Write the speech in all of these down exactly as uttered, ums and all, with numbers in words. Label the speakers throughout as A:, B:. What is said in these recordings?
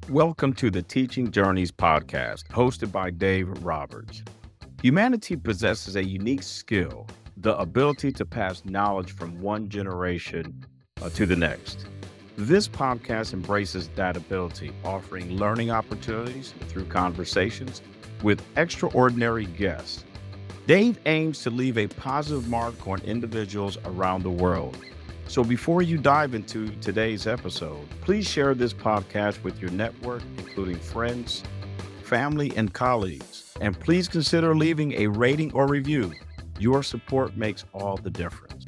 A: Welcome to the Teaching Journeys podcast, hosted by Dave Roberts. Humanity possesses a unique skill, the ability to pass knowledge from one generation uh, to the next. This podcast embraces that ability, offering learning opportunities through conversations with extraordinary guests. Dave aims to leave a positive mark on individuals around the world. So before you dive into today's episode, please share this podcast with your network, including friends, family, and colleagues. And please consider leaving a rating or review. Your support makes all the difference.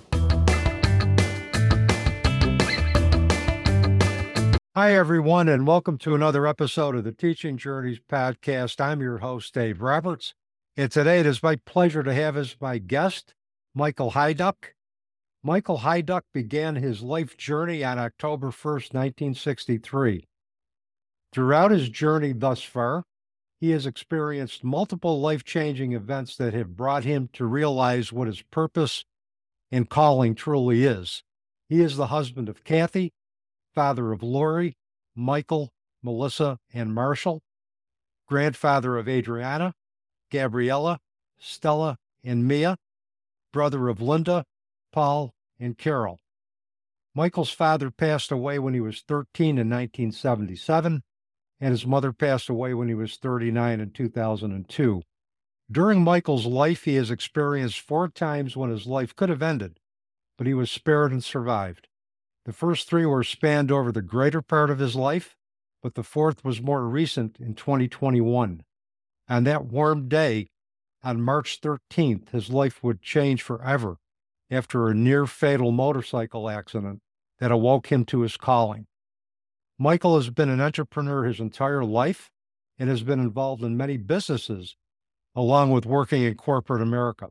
B: Hi, everyone, and welcome to another episode of the Teaching Journeys podcast. I'm your host, Dave Roberts, and today it is my pleasure to have as my guest, Michael Hajduk. Michael Hajduk began his life journey on October first, nineteen sixty-three. Throughout his journey thus far, he has experienced multiple life-changing events that have brought him to realize what his purpose and calling truly is. He is the husband of Kathy, father of Lori, Michael, Melissa, and Marshall, grandfather of Adriana, Gabriella, Stella, and Mia, brother of Linda, Paul, and Carol. Michael's father passed away when he was thirteen in nineteen seventy-seven, and his mother passed away when he was thirty-nine in two thousand two. During Michael's life, he has experienced four times when his life could have ended, but he was spared and survived. The first three were spanned over the greater part of his life, but the fourth was more recent in twenty twenty-one. On that warm day, on March thirteenth, his life would change forever after a near-fatal motorcycle accident that awoke him to his calling. Michael has been an entrepreneur his entire life and has been involved in many businesses, along with working in corporate America.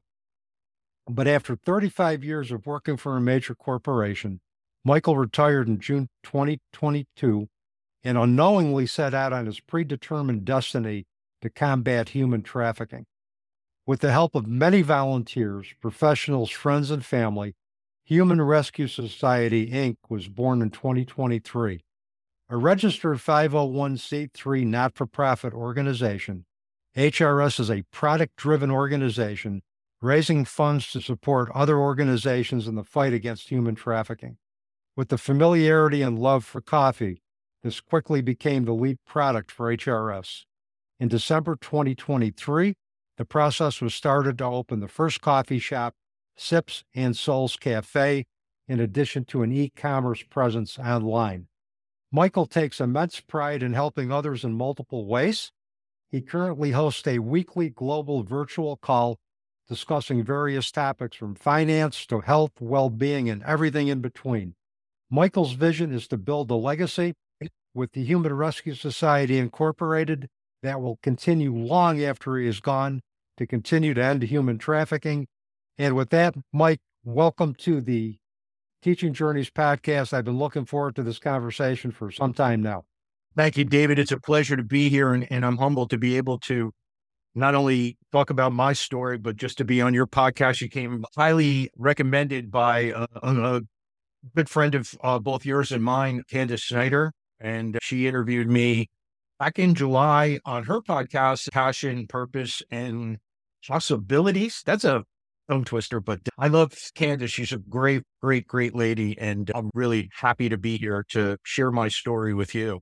B: But after thirty-five years of working for a major corporation, Michael retired in June twenty twenty-two and unknowingly set out on his predetermined destiny to combat human trafficking. With the help of many volunteers, professionals, friends, and family, Human Rescue Society, Incorporated was born in twenty twenty-three. A registered five oh one c three not-for-profit organization, H R S is a product-driven organization raising funds to support other organizations in the fight against human trafficking. With the familiarity and love for coffee, this quickly became the lead product for H R S. In December twenty twenty-three, the process was started to open the first coffee shop, Sips and Souls Cafe, in addition to an e-commerce presence online. Michael takes immense pride in helping others in multiple ways. He currently hosts a weekly global virtual call discussing various topics from finance to health, well-being, and everything in between. Michael's vision is to build a legacy with the Human Rescue Society, Incorporated that will continue long after he is gone, to continue to end human trafficking. And with that, Mike, welcome to the Teaching Journeys podcast. I've been looking forward to this conversation for some time now.
C: Thank you, David. It's a pleasure to be here, and, and I'm humbled to be able to not only talk about my story, but just to be on your podcast. You came highly recommended by a, a good friend of uh, both yours and mine, Candace Snyder, and she interviewed me back in July on her podcast, Passion, Purpose, and Possibilities. That's a tongue twister, but I love Candace. She's a great, great, great lady, and I'm really happy to be here to share my story with you.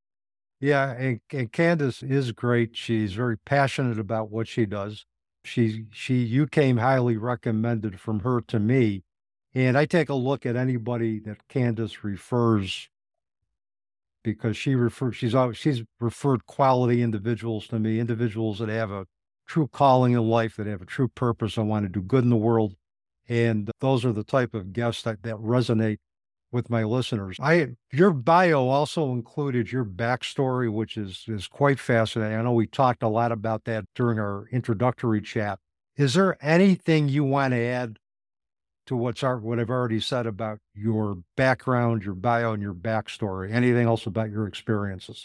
B: Yeah, and, and Candace is great. She's very passionate about what she does. She, she, you came highly recommended from her to me, and I take a look at anybody that Candace refers, because she refers, she's always, she's referred quality individuals to me, individuals that have a true calling in life, that have a true purpose and want to do good in the world. And those are the type of guests that, that resonate with my listeners. I, your bio also included your backstory, which is, is quite fascinating. I know we talked a lot about that during our introductory chat. Is there anything you want to add to what's our, what I've already said about your background, your bio, and your backstory? Anything else about your experiences?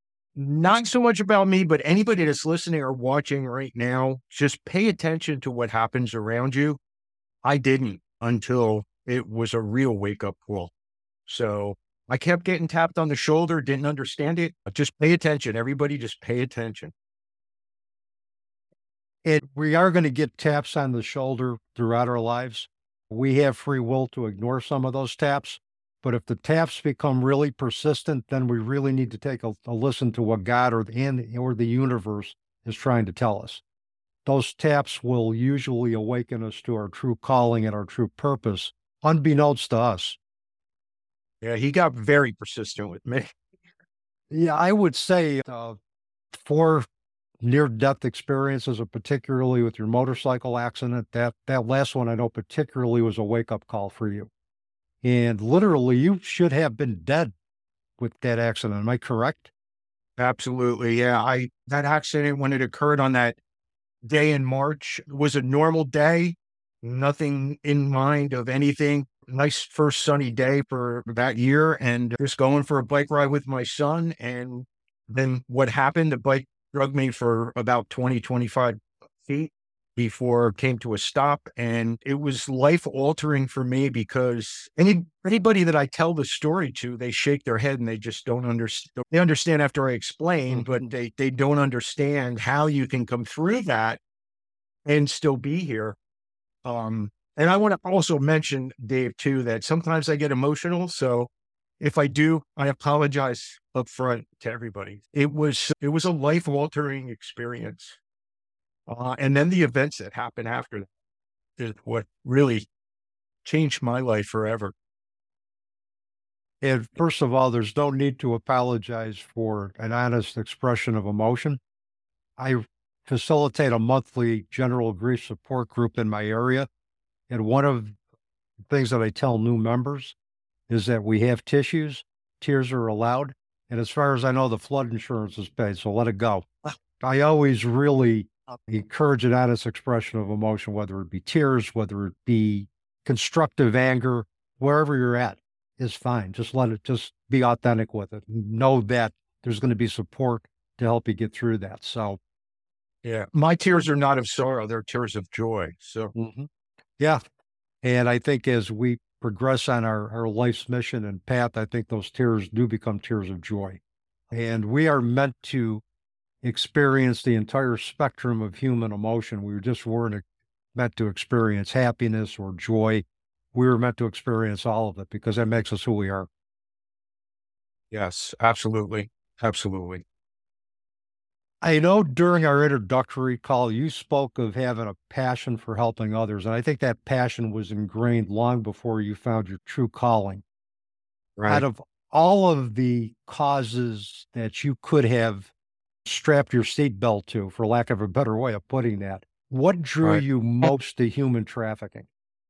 C: Not so much about me, but anybody that's listening or watching right now, just pay attention to what happens around you. I didn't until it was a real wake-up call. So I kept getting tapped on the shoulder, didn't understand it. Just pay attention. Everybody just pay attention.
B: And we are going to get taps on the shoulder throughout our lives. We have free will to ignore some of those taps. But if the taps become really persistent, then we really need to take a, a listen to what God or, and, or the universe is trying to tell us. Those taps will usually awaken us to our true calling and our true purpose, unbeknownst to us.
C: Yeah, he got very persistent with me.
B: Yeah, I would say uh, four near-death experiences, or particularly with your motorcycle accident, that, that last one I know particularly was a wake-up call for you. And literally, you should have been dead with that accident. Am I correct?
C: Absolutely. Yeah. I, that accident, when it occurred on that day in March, was a normal day, nothing in mind of anything. Nice first sunny day for that year, and just going for a bike ride with my son. And then what happened, the bike drug me for about twenty, twenty-five feet before it came to a stop. And it was life altering for me, because any, anybody that I tell the story to, they shake their head and they just don't understand. They understand after I explain, but they, they don't understand how you can come through that and still be here. Um, and I want to also mention, Dave, too, that sometimes I get emotional. So if I do, I apologize up front to everybody. It was, it was a life altering experience. Uh, and then the events that happened after that is what really changed my life forever.
B: And first of all, there's no need to apologize for an honest expression of emotion. I facilitate a monthly general grief support group in my area. And one of the things that I tell new members is that we have tissues, tears are allowed. And as far as I know, the flood insurance is paid, so let it go. I always really encourage an honest expression of emotion, whether it be tears, whether it be constructive anger, wherever you're at is fine. Just let it, just be authentic with it. Know that there's going to be support to help you get through that. So,
C: yeah, my tears are not of sorrow. They're tears of joy. So,
B: mm-hmm. Yeah. And I think as we progress on our, our life's mission and path, I think those tears do become tears of joy. And we are meant to experience the entire spectrum of human emotion. We just weren't meant to experience happiness or joy. We were meant to experience all of it because that makes us who we are.
C: Yes, absolutely. Absolutely.
B: I know during our introductory call, you spoke of having a passion for helping others. And I think that passion was ingrained long before you found your true calling.
C: Right.
B: Out of all of the causes that you could have strapped your seatbelt to, for lack of a better way of putting that, what drew
C: Right.
B: you most to human trafficking?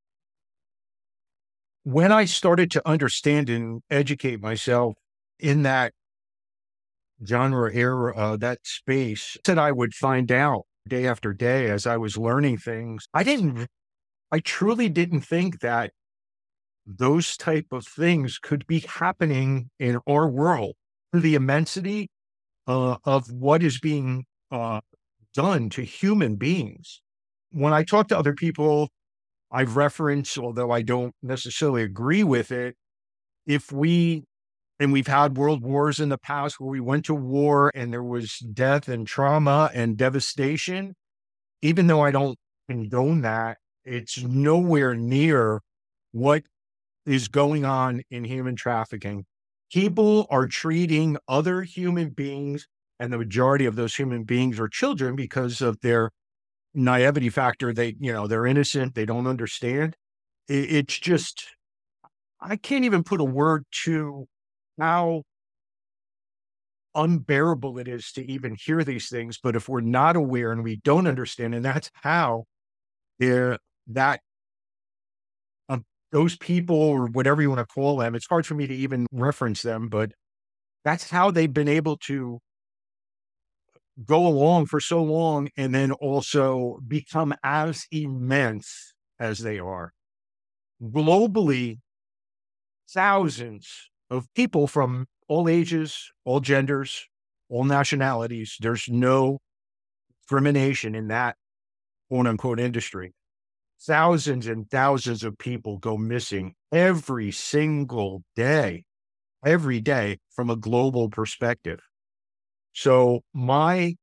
C: When I started to understand and educate myself in that genre era, uh, that space, that I would find out day after day as I was learning things, I didn't, I truly didn't think that those type of things could be happening in our world. The immensity uh, of what is being uh, done to human beings. When I talk to other people, I've referenced, although I don't necessarily agree with it, if we, and we've had world wars in the past where we went to war and there was death and trauma and devastation, even though I don't condone that, it's nowhere near what is going on in human trafficking. People are treating other human beings, and the majority of those human beings are children because of their naivety factor. They, you know, they're innocent. They don't understand. It, it's just, I can't even put a word to how unbearable it is to even hear these things. But if we're not aware and we don't understand, and that's how they're, that um, those people, or whatever you want to call them, it's hard for me to even reference them, but that's how they've been able to go along for so long and then also become as immense as they are. Globally, thousands of people from all ages, all genders, all nationalities. There's no discrimination in that quote unquote industry. Thousands and thousands of people go missing every single day. every day from a global perspective. So my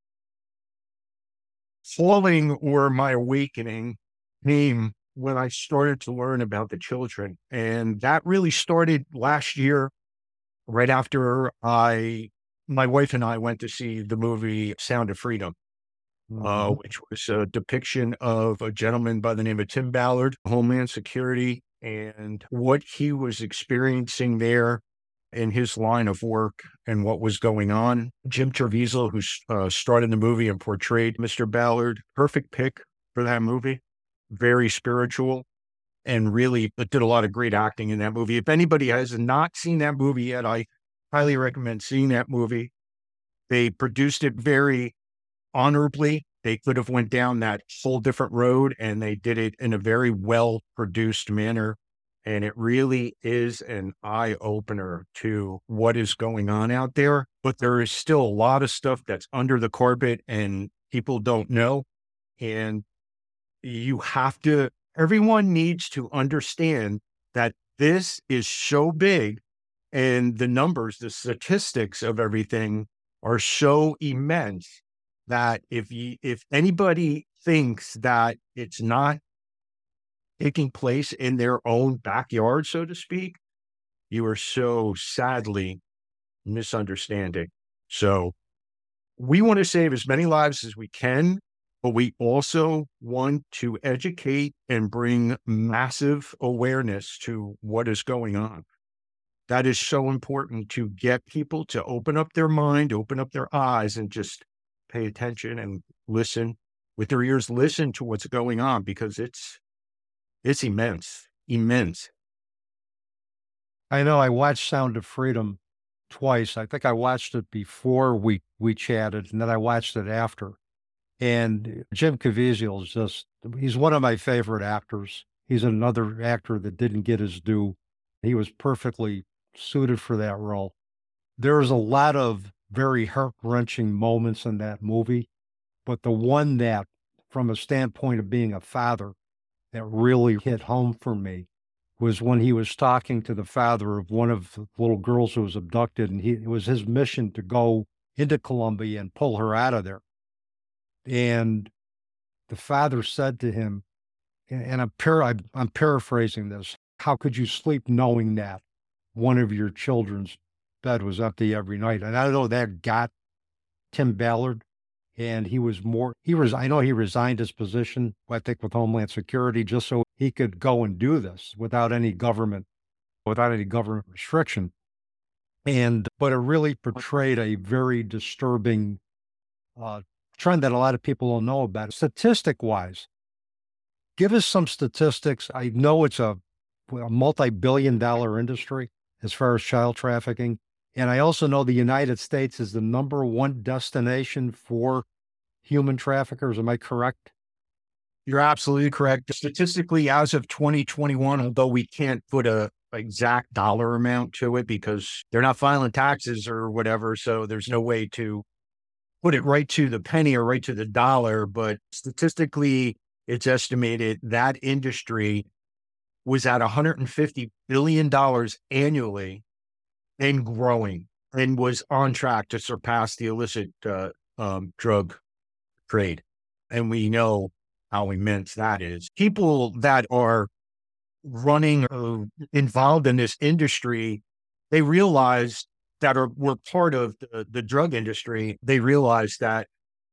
C: falling or my awakening came when I started to learn about the children. And that really started last year, right after I, my wife and I went to see the movie Sound of Freedom, uh,
B: Mhm.
C: which was a depiction of a gentleman by the name of Tim Ballard, Homeland Security, and what he was experiencing there in his line of work and what was going on. Jim Caviezel, who uh, starred in the movie and portrayed Mister Ballard, perfect pick for that movie. Very spiritual and really did a lot of great acting in that movie. If anybody has not seen that movie yet, I highly recommend seeing that movie. They produced it very honorably. They could have went down that whole different road, and they did it in a very well produced manner. And it really is an eye opener to what is going on out there. But there is still a lot of stuff that's under the carpet and people don't know. And you have to, everyone needs to understand that this is so big, and the numbers, the statistics of everything are so immense that if you, if anybody thinks that it's not taking place in their own backyard, so to speak, you are so sadly misunderstanding. So we want to save as many lives as we can, but we also want to educate and bring massive awareness to what is going on. That is so important, to get people to open up their mind, open up their eyes, and just pay attention and listen with their ears, listen to what's going on, because it's, it's immense, immense.
B: I know I watched Sound of Freedom twice. I think I watched it before we we chatted, and then I watched it after. And Jim Caviezel is just, he's one of my favorite actors. He's another actor that didn't get his due. He was perfectly suited for that role. There was a lot of very heart-wrenching moments in that movie, but the one that, from a standpoint of being a father, that really hit home for me was when he was talking to the father of one of the little girls who was abducted, and he, it was his mission to go into Colombia and pull her out of there. And the father said to him, and I'm, par- I'm, I'm paraphrasing this, how could you sleep knowing that one of your children's bed was empty every night? And I know that got Tim Ballard, and he was more, he was, I know he resigned his position, I think, with Homeland Security, just so he could go and do this without any government, without any government restriction. And, but it really portrayed a very disturbing uh, trend that a lot of people don't know about. Statistic wise, give us some statistics. I know it's a, a multi-billion dollar industry as far as child trafficking. And I also know the United States is the number one destination for human traffickers. Am I correct?
C: You're absolutely correct. Statistically, as of twenty twenty-one, although we can't put a exact dollar amount to it because they're not filing taxes or whatever, so there's no way to put it right to the penny or right to the dollar. But statistically, it's estimated that industry was at one hundred fifty billion dollars annually and growing, and was on track to surpass the illicit uh, um, drug trade. And we know how immense that is. People that are running or involved in this industry, they realize that are were part of the, the drug industry. They realize that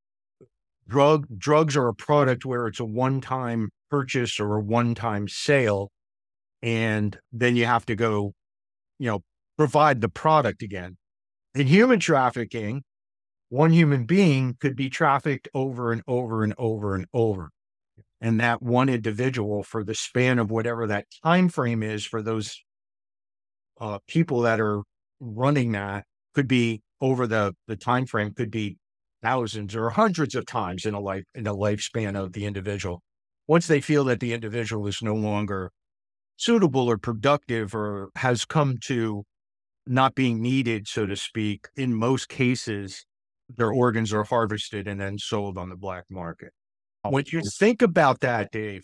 C: drug drugs are a product where it's a one-time purchase or a one-time sale, and then you have to go, you know, provide the product again. In human trafficking, one human being could be trafficked over and over and over and over. And that one individual, for the span of whatever that time frame is for those uh, people that are running that, could be over the, the time frame, could be thousands or hundreds of times in a life in the lifespan of the individual. Once they feel that the individual is no longer suitable or productive or has come to not being needed, so to speak, in most cases, their organs are harvested and then sold on the black market. When you think about that, Dave,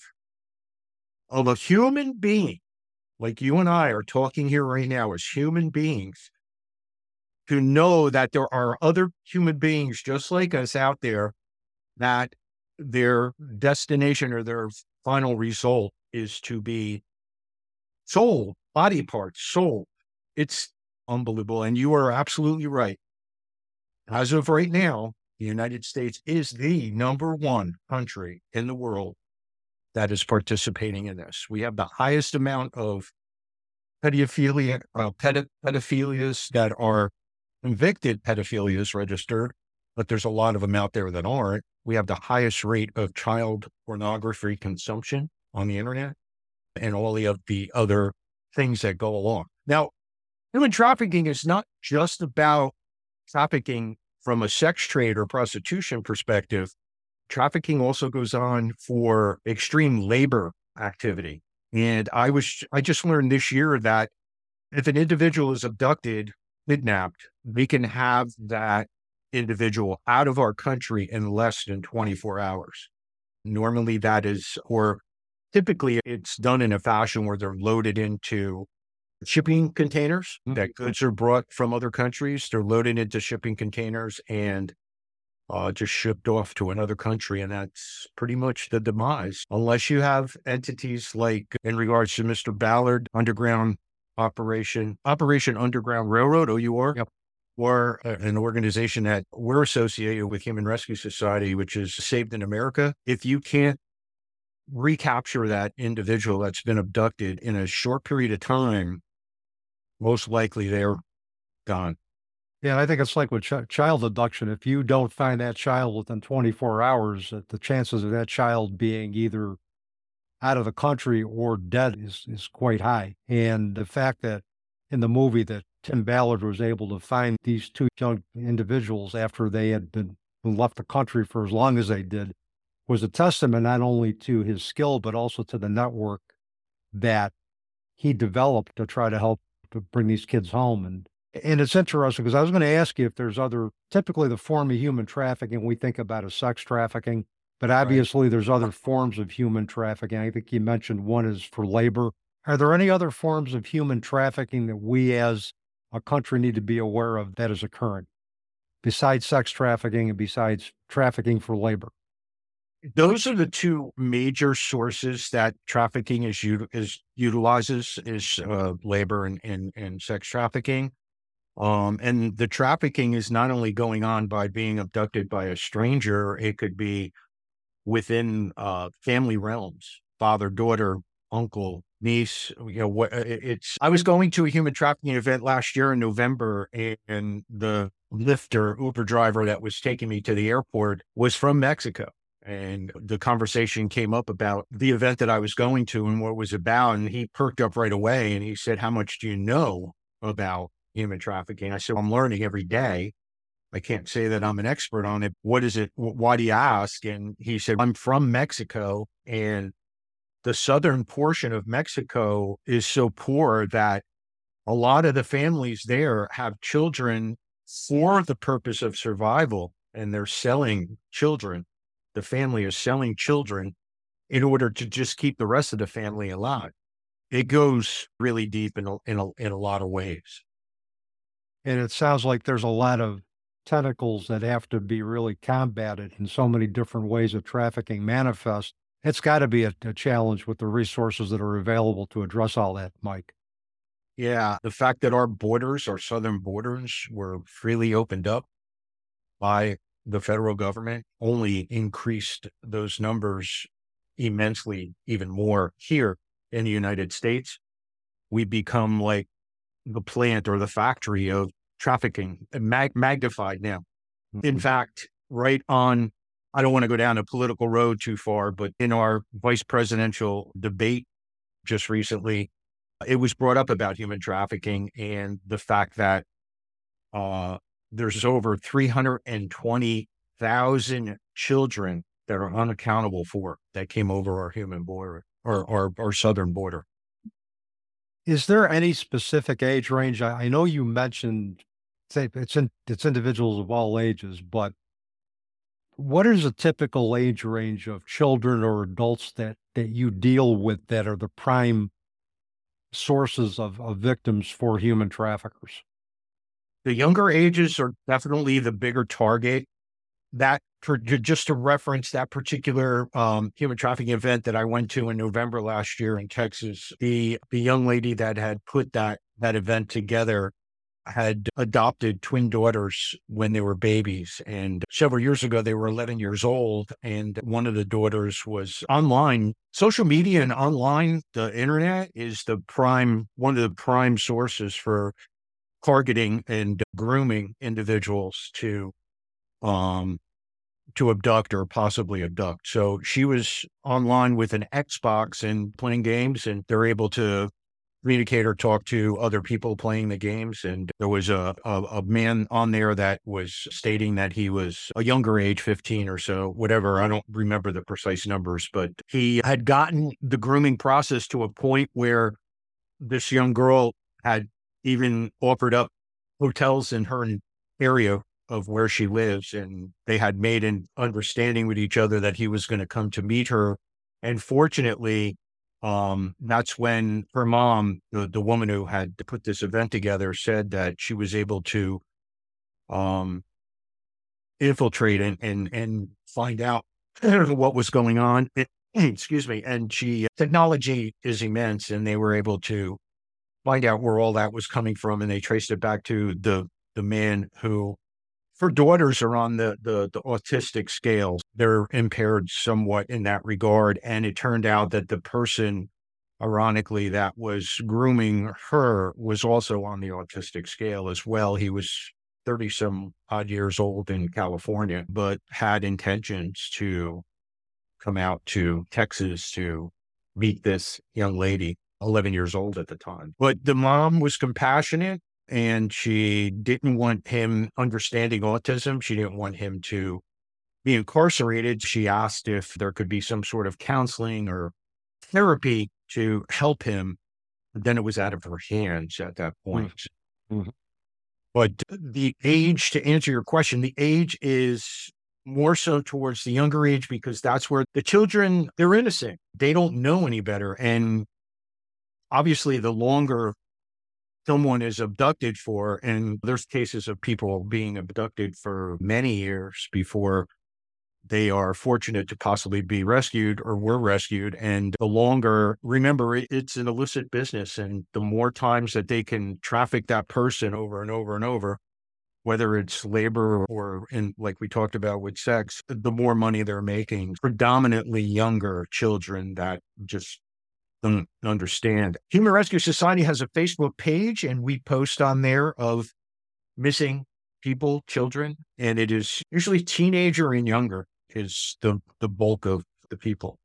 C: of a human being, like you and I are talking here right now as human beings, to know that there are other human beings just like us out there, that their destination or their final result is to be sold, body parts sold. It's unbelievable. And you are absolutely right. As of right now, the United States is the number one country in the world that is participating in this. We have the highest amount of pedophilia, uh, ped- pedophilias that are convicted pedophilias registered, but there's a lot of them out there that aren't. We have the highest rate of child pornography consumption on the internet and all the, of the other things that go along. Now, human trafficking is not just about trafficking from a sex trade or prostitution perspective. Trafficking also goes on for extreme labor activity. And I was, I just learned this year that if an individual is abducted, kidnapped, we can have that individual out of our country in less than twenty-four hours. Normally that is, or typically it's done in a fashion where they're loaded into shipping containers, mm-hmm. that goods are brought from other countries. They're loaded into shipping containers and uh, just shipped off to another country. And that's pretty much the demise, unless you have entities like, in regards to Mister Ballard, Underground Operation, Operation Underground Railroad, O U R, yep. or uh, an organization that we're associated with, Human Rescue Society, which is Saved in America. If you can't recapture that individual that's been abducted in a short period of time, most likely they're gone.
B: Yeah, I think it's like with ch- child abduction. If you don't find that child within twenty-four hours, uh, the chances of that child being either out of the country or dead is, is quite high. And the fact that in the movie that Tim Ballard was able to find these two young individuals after they had been left the country for as long as they did was a testament not only to his skill, but also to the network that he developed to try to help to bring these kids home. And and it's interesting because I was going to ask you if there's other, typically the form of human trafficking, we think about as sex trafficking, but obviously right. there's other forms of human trafficking. I think you mentioned one is for labor. Are there any other forms of human trafficking that we as a country need to be aware of that is occurring besides sex trafficking and besides trafficking for labor?
C: Those are the two major sources that trafficking is, is utilizes is uh, labor and, and, and sex trafficking. Um, and the trafficking is not only going on by being abducted by a stranger, it could be within uh, family realms, father, daughter, uncle, niece. You know, what it's, I was going to a human trafficking event last year in November, and the Lyft Uber driver that was taking me to the airport was from Mexico. And the conversation came up about the event that I was going to and what it was about. And he perked up right away and he said, "How much do you know about human trafficking?" I said, "I'm learning every day. I can't say that I'm an expert on it. What is it? Why do you ask?" And he said, "I'm from Mexico, and the southern portion of Mexico is so poor that a lot of the families there have children for the purpose of survival, and they're selling children. The family is selling children in order to just keep the rest of the family alive." It goes really deep in a, in a, in a lot of ways.
B: And it sounds like there's a lot of tentacles that have to be really combated in so many different ways of trafficking manifest. It's got to be a, a challenge with the resources that are available to address all that, Mike.
C: Yeah. The fact that our borders, our southern borders, were freely opened up by the federal government only increased those numbers immensely, even more here in the United States. We become like the plant or the factory of trafficking, mag- magnified now. Mm-hmm. In fact, right on, I don't want to go down a political road too far, but in our vice presidential debate just recently, it was brought up about human trafficking and the fact that uh, there's over three hundred twenty thousand children that are unaccountable for that came over our human border or our, our southern border.
B: Is there any specific age range? I, I know you mentioned say it's in, it's individuals of all ages, but what is a typical age range of children or adults that, that you deal with that are the prime sources of, of victims for human traffickers?
C: the younger ages are definitely the bigger target. That for, just to reference that particular um, human trafficking event that I went to in November last year in Texas, the the young lady that had put that that event together had adopted twin daughters when they were babies. And several years ago, they were eleven years old. And one of the daughters was online. Social media and online, the internet is the prime, one of the prime sources for targeting and grooming individuals to, um, to abduct or possibly abduct. So she was online with an Xbox and playing games, and they're able to communicate or talk to other people playing the games. And there was a, a, a man on there that was stating that he was a younger age, fifteen or so, whatever. I don't remember the precise numbers, but he had gotten the grooming process to a point where this young girl had even offered up hotels in her area of where she lives. And they had made an understanding with each other that he was going to come to meet her. And fortunately, Um, that's when her mom, the, the woman who had put this event together, said that she was able to um, infiltrate and, and, and find out what was going on. Excuse me. And she, technology is immense, and they were able to find out where all that was coming from. And they traced it back to the, the man who, her daughters are on the, the, the autistic scale. They're impaired somewhat in that regard. And it turned out that the person, ironically, that was grooming her was also on the autistic scale as well. He was thirty some odd years old in California, but had intentions to come out to Texas to meet this young lady, eleven years old at the time. But the mom was compassionate, and she didn't want him understanding autism. She didn't want him to be incarcerated. She asked if there could be some sort of counseling or therapy to help him. But then it was out of her hands at that point. Mm-hmm. But the age, to answer your question, the age is more so towards the younger age, because that's where the children, they're innocent. They don't know any better. And obviously, the longer someone is abducted for, and there's cases of people being abducted for many years before they are fortunate to possibly be rescued or were rescued. And the longer, remember, it's an illicit business. And the more times that they can traffic that person over and over and over, whether it's labor or in, like we talked about with sex, the more money they're making. Predominantly younger children that just don't understand. Human Rescue Society has a Facebook page, and we post on there of missing people, children, and it is usually teenager and younger is the, the bulk of the people.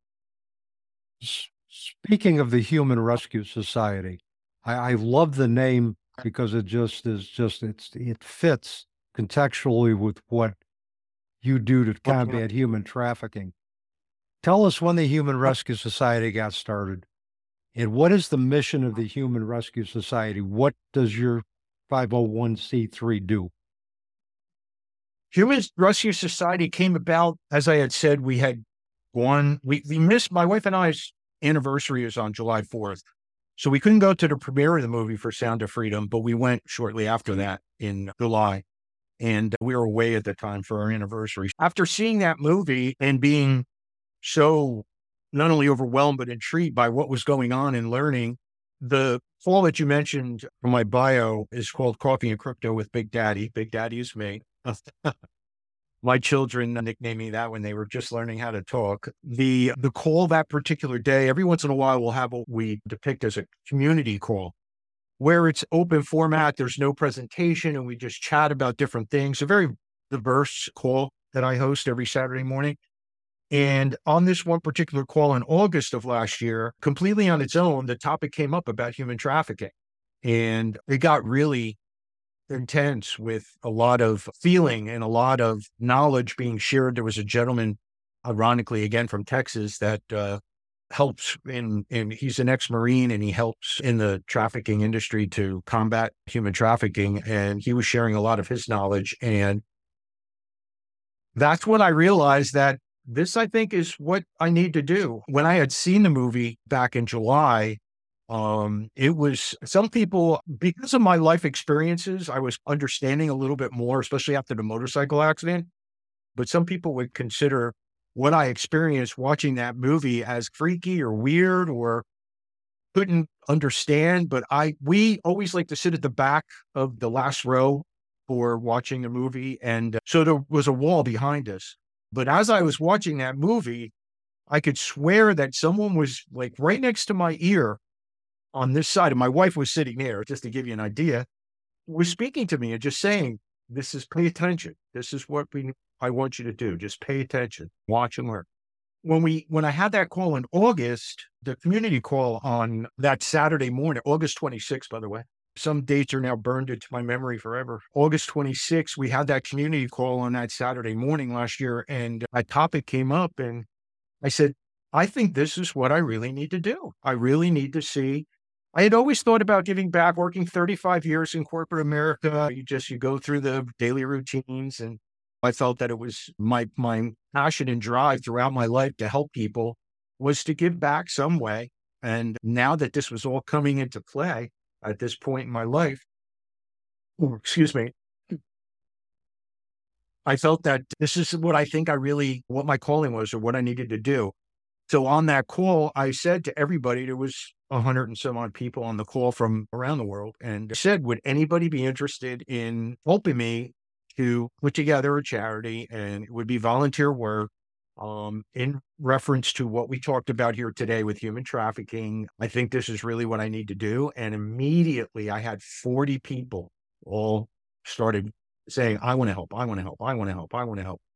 B: Speaking of the Human Rescue Society, I, I love the name because it just is just, it's, it fits contextually with what you do to combat human trafficking. Tell us when the Human Rescue Society got started, and what is the mission of the Human Rescue Society? What does your five oh one c three do?
C: Human Rescue Society came about, as I had said, we had gone, we, we missed, my wife and I's anniversary is on July fourth. So we couldn't go to the premiere of the movie for Sound of Freedom, but we went shortly after that in July. And we were away at the time for our anniversary. After seeing that movie and being so not only overwhelmed, but intrigued by what was going on and learning, the call that you mentioned from my bio is called Coffee and Crypto with Big Daddy. Big Daddy is me. My children nicknamed me that when they were just learning how to talk. The the call that particular day, every once in a while, we'll have what we depict as a community call, where it's open format. There's no presentation, and we just chat about different things. A very diverse call that I host every Saturday morning. And on this one particular call in August of last year, completely on its own, the topic came up about human trafficking. And it got really intense with a lot of feeling and a lot of knowledge being shared. There was a gentleman, ironically, again from Texas, that uh, helps in, in, he's an ex-Marine, and he helps in the trafficking industry to combat human trafficking. And he was sharing a lot of his knowledge. And that's when I realized that this, I think, is what I need to do. When I had seen the movie back in July, Um, it was some people, because of my life experiences, I was understanding a little bit more, especially after the motorcycle accident. But some people would consider what I experienced watching that movie as freaky or weird or couldn't understand. But I, we always like to sit at the back of the last row for watching a movie. And uh, so there was a wall behind us. But as I was watching that movie, I could swear that someone was like right next to my ear on this side, and my wife was sitting there, just to give you an idea, was speaking to me and just saying, this is pay attention. This is what we, I want you to do. Just pay attention, watch and learn. When we, when I had that call in August, the community call on that Saturday morning, August twenty-sixth, by the way, some dates are now burned into my memory forever. August twenty-sixth, we had that community call on that Saturday morning last year, and a topic came up, and I said, I think this is what I really need to do. I really need to see. I had always thought about giving back, working thirty-five years in corporate America. You just, you go through the daily routines, and I felt that it was my, my passion and drive throughout my life to help people was to give back some way. And now that this was all coming into play at this point in my life, oh, excuse me, I felt that this is what I think I really, what my calling was or what I needed to do. So on that call, I said to everybody, there was a hundred and some odd people on the call from around the world, and I said, would anybody be interested in helping me to put together a charity? And it would be volunteer work um, in reference to what we talked about here today with human trafficking. I think this is really what I need to do. And immediately I had forty people all started saying, I want to help, I want to help, I want to help, I want to help.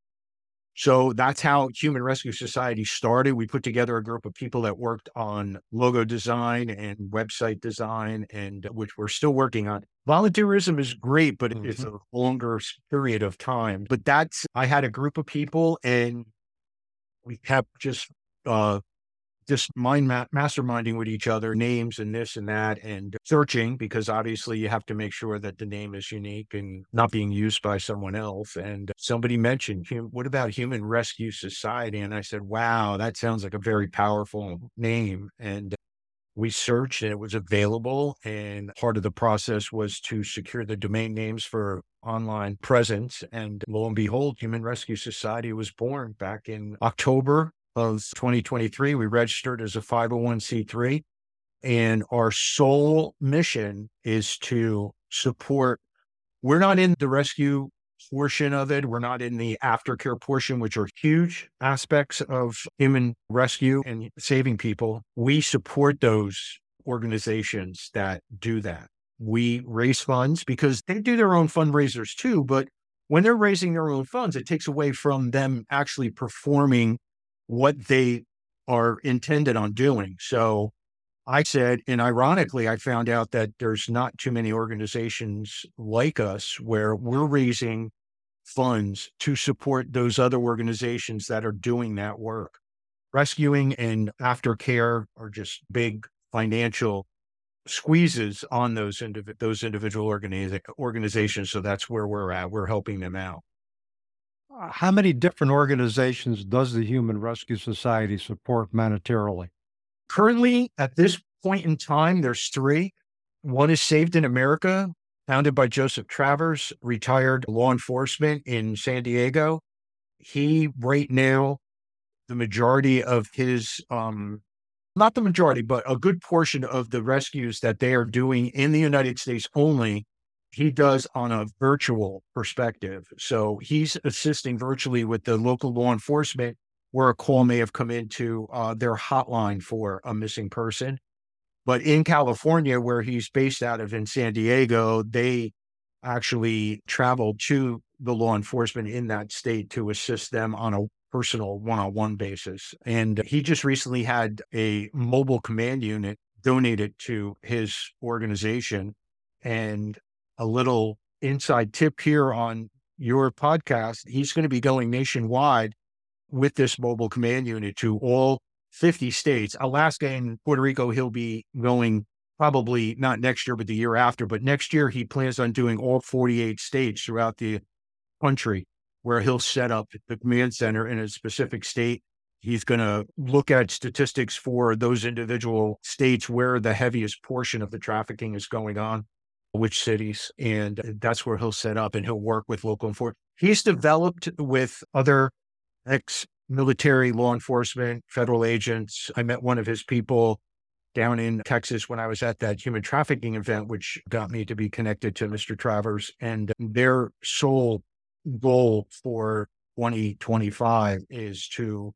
C: So that's how Human Rescue Society started. We put together a group of people that worked on logo design and website design, and which we're still working on. Volunteerism is great, but mm-hmm. it's a longer period of time. But that's, I had a group of people, and we kept just, uh, just mind ma- masterminding with each other, names and this and that, and searching, because obviously you have to make sure that the name is unique and not being used by someone else. And somebody mentioned, what about Human Rescue Society? And I said, wow, that sounds like a very powerful name. And we searched and it was available. And part of the process was to secure the domain names for online presence. And lo and behold, Human Rescue Society was born back in October of twenty twenty-three. We registered as a five oh one c three, and our sole mission is to support. We're not in the rescue portion of it. We're not in the aftercare portion, which are huge aspects of human rescue and saving people. We support those organizations that do that. We raise funds because they do their own fundraisers too, but when they're raising their own funds, it takes away from them actually performing what they are intended on doing. So I said, and ironically, I found out that there's not too many organizations like us where we're raising funds to support those other organizations that are doing that work. Rescuing and aftercare are just big financial squeezes on those indiv- those individual organiza- organizations. So that's where we're at. We're helping them out.
B: How many different organizations does the Human Rescue Society support monetarily?
C: Currently, at this point in time, there's three. One is Saved in America, founded by Joseph Travers, retired law enforcement in San Diego. He, right now, the majority of his, um, not the majority, but a good portion of the rescues that they are doing in the United States only, he does on a virtual perspective. So he's assisting virtually with the local law enforcement where a call may have come into uh, their hotline for a missing person. But in California, where he's based out of in San Diego, they actually travel to the law enforcement in that state to assist them on a personal one-on-one basis. And he just recently had a mobile command unit donated to his organization. And a little inside tip here on your podcast, he's going to be going nationwide with this mobile command unit to all fifty states. Alaska and Puerto Rico, he'll be going probably not next year, but the year after. But next year, he plans on doing all forty-eight states throughout the country, where he'll set up the command center in a specific state. He's going to look at statistics for those individual states where the heaviest portion of the trafficking is going on, which cities, and that's where he'll set up and he'll work with local enforcement. He's developed with other ex-military law enforcement, federal agents. I met one of his people down in Texas when I was at that human trafficking event, which got me to be connected to Mister Travers, and their sole goal for twenty twenty-five is to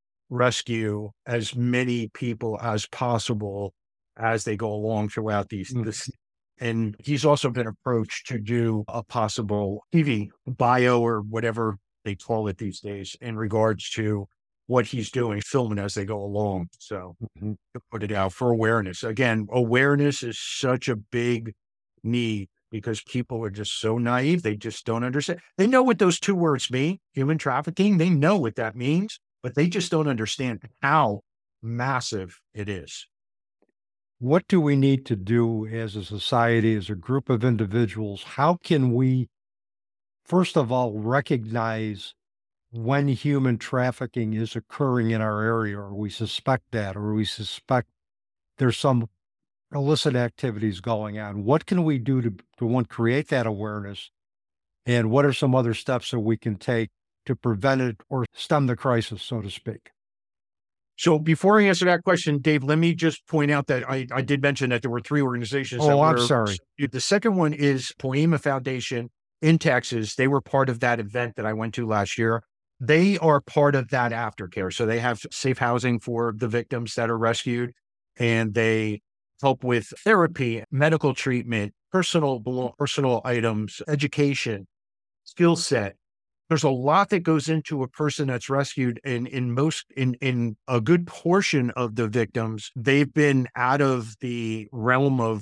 C: rescue as many people as possible as they go along throughout these. Mm-hmm. This, and he's also been approached to do a possible T V bio or whatever they call it these days in regards to what he's doing, filming as they go along. So mm-hmm. to put it out for awareness. Again, awareness is such a big need because people are just so naive. They just don't understand. They know what those two words mean, human trafficking. They know what that means, but they just don't understand how massive it is.
B: What do we need to do as a society, as a group of individuals? How can we, first of all, recognize when human trafficking is occurring in our area, or we suspect that, or we suspect there's some illicit activities going on? What can we do to, to one, create that awareness? And what are some other steps that we can take to prevent it or stem the crisis, so to speak?
C: So before I answer that question, Dave, let me just point out that I, I did mention that there were three organizations.
B: Oh,
C: that
B: I'm
C: were,
B: sorry.
C: The second one is Poema Foundation in Texas. They were part of that event that I went to last year. They are part of that aftercare. So they have safe housing for the victims that are rescued, and they help with therapy, medical treatment, personal, personal items, education, skill set. There's a lot that goes into a person that's rescued, and in most, in, in a good portion of the victims, they've been out of the realm of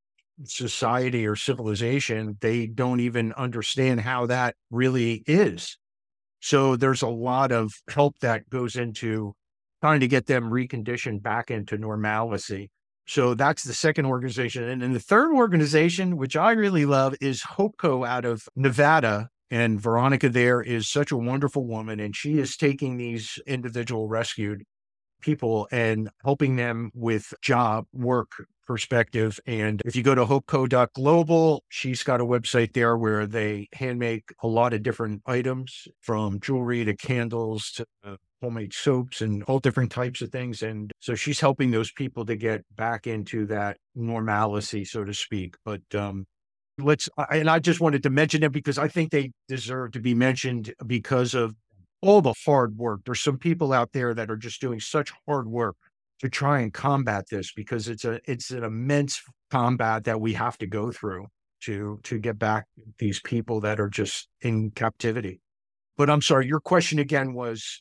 C: society or civilization. They don't even understand how that really is. So there's a lot of help that goes into trying to get them reconditioned back into normalcy. So that's the second organization. And then the third organization, which I really love, is HopeCo out of Nevada. And Veronica there is such a wonderful woman, and she is taking these individual rescued people and helping them with job, work perspective. And if you go to hopeco dot global, she's got a website there where they hand make a lot of different items, from jewelry to candles to uh, homemade soaps and all different types of things. And so she's helping those people to get back into that normalcy, so to speak. But um, let's, and I just wanted to mention them because I think they deserve to be mentioned because of all the hard work. There's some people out there that are just doing such hard work to try and combat this, because it's a, it's an immense combat that we have to go through to, to get back these people that are just in captivity. But I'm sorry, your question again was?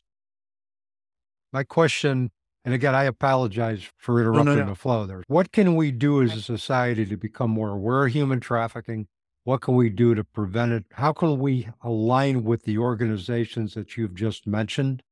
B: My question, and again, I apologize for interrupting
C: no, no, no.
B: the flow there. What can we do as a society to become more aware of human trafficking? What can we do to prevent it? How can we align with the organizations that you've just mentioned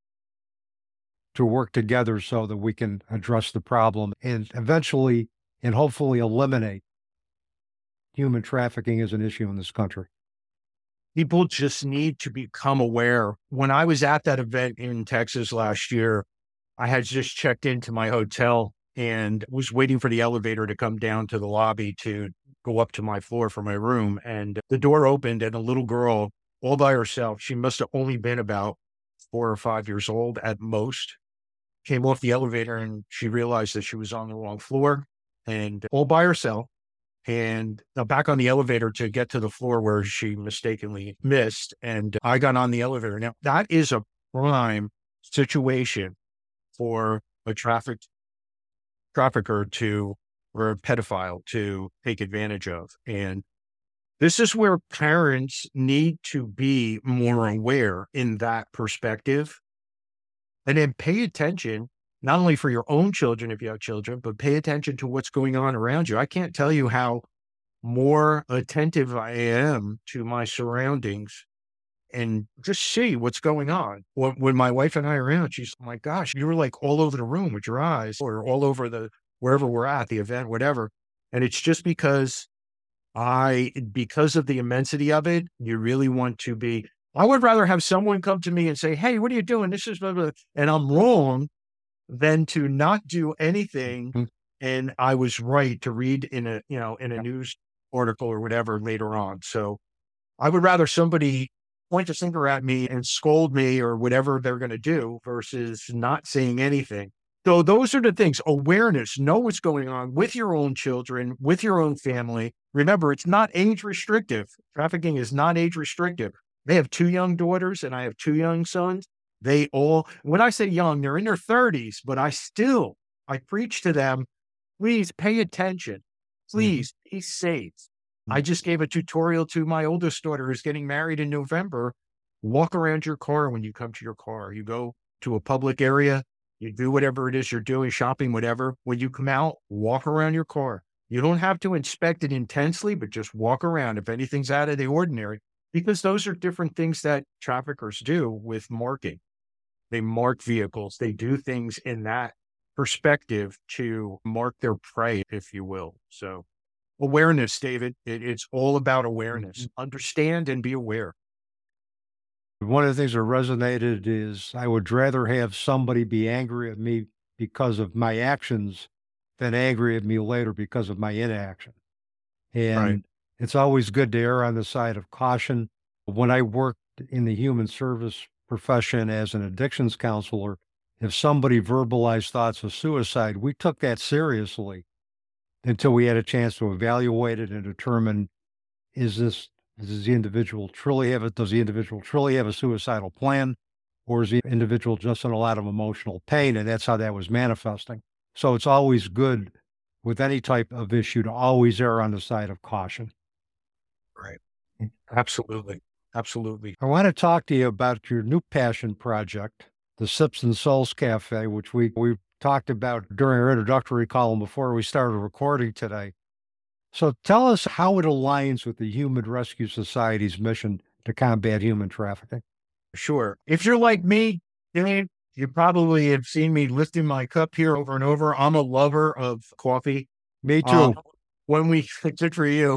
B: to work together so that we can address the problem and eventually and hopefully eliminate human trafficking as an issue in this country?
C: People just need to become aware. When I was at that event in Texas last year, I had just checked into my hotel and was waiting for the elevator to come down to the lobby to go up to my floor for my room. And the door opened, and a little girl all by herself, she must have only been about four or five years old at most, came off the elevator, and she realized that she was on the wrong floor and all by herself. And back on the elevator to get to the floor where she mistakenly missed. And I got on the elevator. Now, that is a prime situation for a traffic trafficker to, or a pedophile to take advantage of. And this is where parents need to be more aware in that perspective, and then pay attention, not only for your own children, if you have children, but pay attention to what's going on around you. I can't tell you how more attentive I am to my surroundings and just see what's going on. When, when my wife and I are out, she's, oh my gosh, you were like all over the room with your eyes, or all over the, wherever we're at, the event, whatever. And it's just because I, because of the immensity of it, you really want to be, I would rather have someone come to me and say, hey, what are you doing? This is blah, blah, and I'm wrong, than to not do anything.
B: Mhm.
C: And I was right to read in a, you know, in a
B: Yeah.
C: news article or whatever later on. So I would rather somebody point a finger at me and scold me or whatever they're going to do versus not saying anything. So those are the things. Awareness, know what's going on with your own children, with your own family. Remember, it's not age restrictive. Trafficking is not age restrictive. They have two young daughters and I have two young sons. They all, when I say young, they're in their thirties, but I still, I preach to them, please pay attention. Please be safe. I just gave a tutorial to my oldest daughter who's getting married in November. Walk around your car when you come to your car. You go to a public area, you do whatever it is you're doing, shopping, whatever. When you come out, walk around your car. You don't have to inspect it intensely, but just walk around if anything's out of the ordinary, because those are different things that traffickers do with marking. They mark vehicles. They do things in that perspective to mark their prey, if you will. So awareness, David, it, it's all about awareness. Understand and be aware.
B: One of the things that resonated is I would rather have somebody be angry at me because of my actions than angry at me later because of my inaction. And
C: Right.
B: it's always good to err on the side of caution. When I worked in the human service profession as an addictions counselor, if somebody verbalized thoughts of suicide, we took that seriously until we had a chance to evaluate it and determine, is this, does the individual truly have it? Does the individual truly have a suicidal plan? Or is the individual just in a lot of emotional pain? And that's how that was manifesting. So it's always good with any type of issue to always err on the side of caution.
C: Right. Absolutely. Absolutely.
B: I want to talk to you about your new passion project, the Sips and Souls Cafe, which we, we talked about during our introductory column before we started recording today. So tell us how it aligns with the Human Rescue Society's mission to combat human trafficking.
C: Sure. If you're like me, Dave, you probably have seen me lifting my cup here over and over. I'm a lover of coffee.
B: Me too.
C: Um, when we, good for you.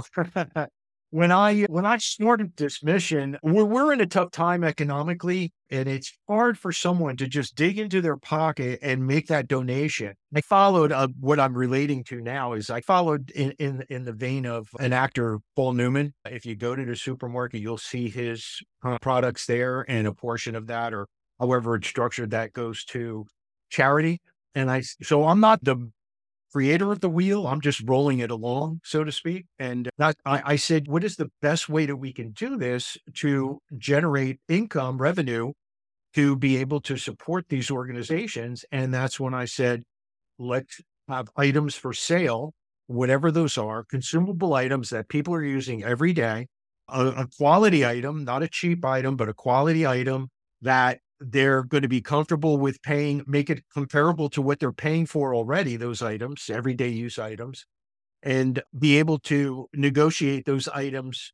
C: When I when I started this mission, we're, we're in a tough time economically, and it's hard for someone to just dig into their pocket and make that donation. I followed uh, what I'm relating to now is I followed in, in in the vein of an actor, Paul Newman. If you go to the supermarket, you'll see his uh, products there, and a portion of that, or however it's structured, that goes to charity. And I so I'm not the creator of the wheel. I'm just rolling it along, so to speak. And that, I, I said, what is the best way that we can do this to generate income, revenue, to be able to support these organizations? And that's when I said, let's have items for sale, whatever those are, consumable items that people are using every day, a, a quality item, not a cheap item, but a quality item that they're going to be comfortable with paying, make it comparable to what they're paying for already, those items, everyday use items, and be able to negotiate those items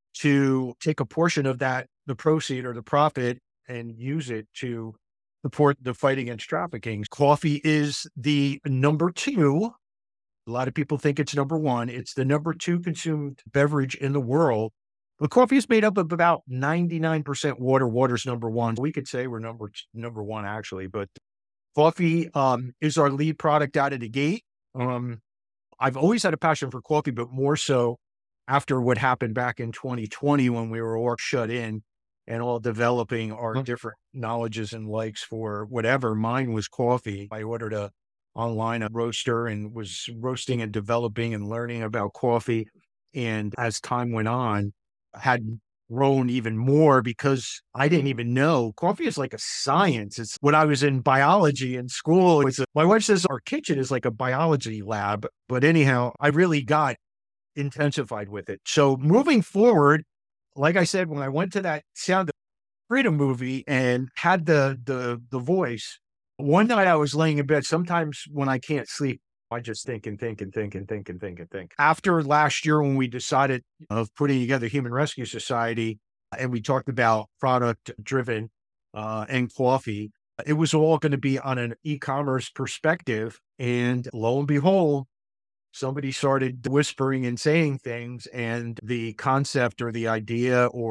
C: to take a portion of that, the proceed or the profit, and use it to support the fight against trafficking. Coffee is the number two. A lot of people think it's number one. It's the number two consumed beverage in the world. But coffee is made up of about ninety-nine percent water. Water's number one. We could say we're number number one, actually. But coffee um, is our lead product out of the gate. Um, I've always had a passion for coffee, but more so after what happened back in twenty twenty when we were all shut in and all developing our
B: Mhm.
C: different knowledges and likes for whatever. Mine was coffee. I ordered a online a roaster and was roasting and developing and learning about coffee. And as time went on, had grown even more because I didn't even know coffee is like a science. It's when I was in biology in school. It's a, my wife says our kitchen is like a biology lab. But anyhow, I really got intensified with it. So moving forward, like I said, when I went to that Sound of Freedom movie and had the the the voice, one night I was laying in bed. Sometimes when I can't sleep, I just think and think and think and think and think and think. After last year, when we decided of putting together Human Rescue Society, and we talked about product driven uh, and coffee, it was all going to be on an e-commerce perspective. And lo and behold, somebody started whispering and saying things, and the concept or the idea or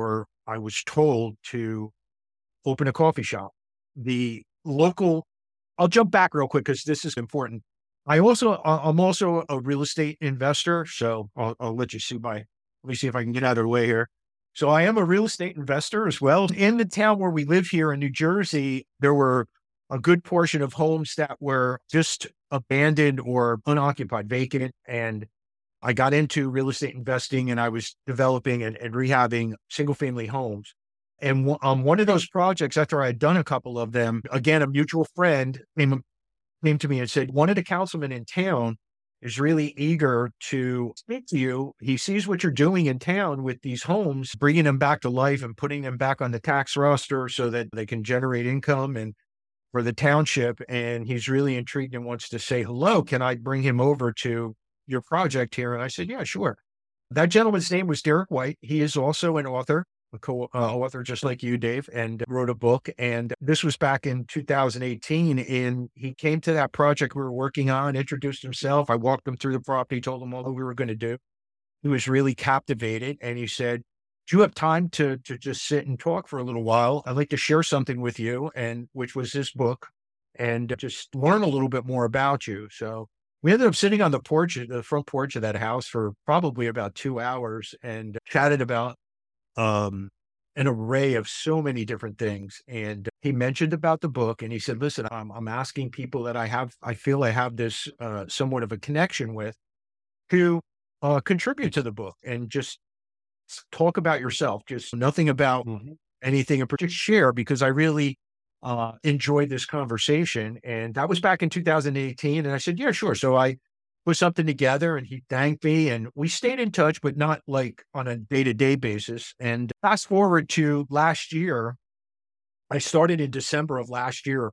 C: I was told to open a coffee shop. The local, I'll jump back real quick because this is important. I also, uh, I'm also a real estate investor. So I'll, I'll let you see my, let me see if I can get out of the way here. So I am a real estate investor as well. In the town where we live here in New Jersey, there were a good portion of homes that were just abandoned or unoccupied, vacant. And I got into real estate investing and I was developing and, and rehabbing single family homes. And on um, one of those projects, after I had done a couple of them, again, a mutual friend came, came to me and said, one of the councilmen in town is really eager to speak to you. He sees what you're doing in town with these homes, bringing them back to life and putting them back on the tax roster so that they can generate income and for the township. And he's really intrigued and wants to say hello. Can I bring him over to your project here? And I said, yeah, sure. That gentleman's name was Derek White. He is also an author. A co-author just like you, Dave, and wrote a book. And this was back in two thousand eighteen. And he came to that project we were working on, introduced himself. I walked him through the property, told him all that we were going to do. He was really captivated. And he said, do you have time to, to just sit and talk for a little while? I'd like to share something with you, and which was this book, and just learn a little bit more about you. So we ended up sitting on the porch, the front porch of that house for probably about two hours and chatted about um, an array of so many different things. And he mentioned about the book and he said, listen, I'm, I'm asking people that I have, I feel I have this uh, somewhat of a connection with to uh, contribute to the book and just talk about yourself, just nothing about mm-hmm. anything in particular, share, because I really uh, enjoyed this conversation. And that was back in two thousand eighteen. And I said, yeah, sure. So I put something together and he thanked me and we stayed in touch, but not like on a day-to-day basis. And fast forward to last year, I started in December of last year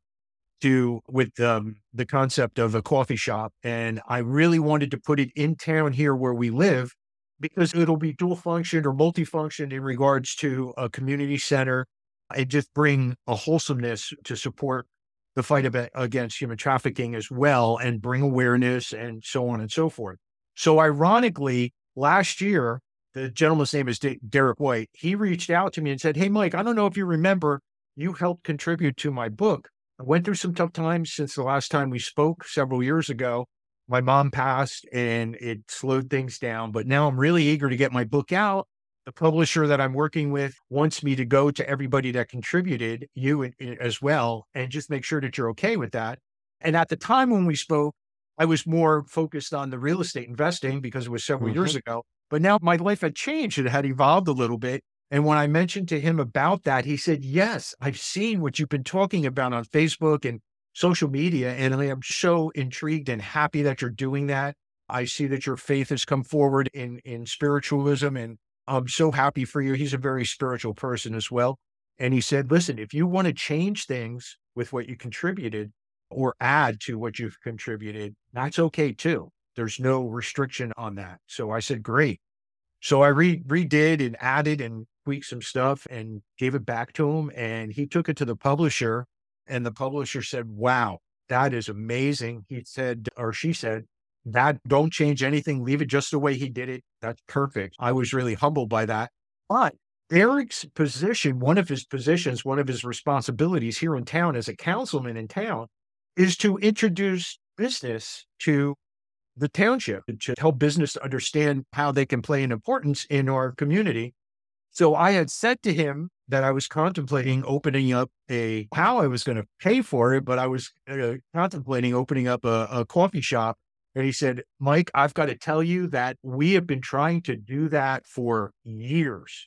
C: to with um, the concept of a coffee shop. And I really wanted to put it in town here where we live because it'll be dual function or multifunction in regards to a community center and just bring a wholesomeness to support the fight about, against human trafficking as well, and bring awareness and so on and so forth. So ironically, last year, the gentleman's name is D- Derek White. He reached out to me and said, hey, Mike, I don't know if you remember, you helped contribute to my book. I went through some tough times since the last time we spoke several years ago. My mom passed and it slowed things down, but now I'm really eager to get my book out. The publisher that I'm working with wants me to go to everybody that contributed, you as well, and just make sure that you're okay with that. And at the time when we spoke, I was more focused on the real estate investing because it was several mm-hmm. years ago. But now my life had changed. It had evolved a little bit. And when I mentioned to him about that, he said, yes, I've seen what you've been talking about on Facebook and social media. And I am so intrigued and happy that you're doing that. I see that your faith has come forward in, in spiritualism, and I'm so happy for you. He's a very spiritual person as well. And he said, listen, if you want to change things with what you contributed or add to what you've contributed, that's okay too. There's no restriction on that. So I said, great. So I re- redid and added and tweaked some stuff and gave it back to him. And he took it to the publisher, and the publisher said, wow, that is amazing. He said, or she said, that don't change anything. Leave it just the way he did it. That's perfect. I was really humbled by that. But Eric's position, one of his positions, one of his responsibilities here in town as a councilman in town is to introduce business to the township, to help business to understand how they can play an importance in our community. So I had said to him that I was contemplating opening up a, how I was going to pay for it, but I was uh, contemplating opening up a, a coffee shop. And he said, Mike, I've got to tell you that we have been trying to do that for years.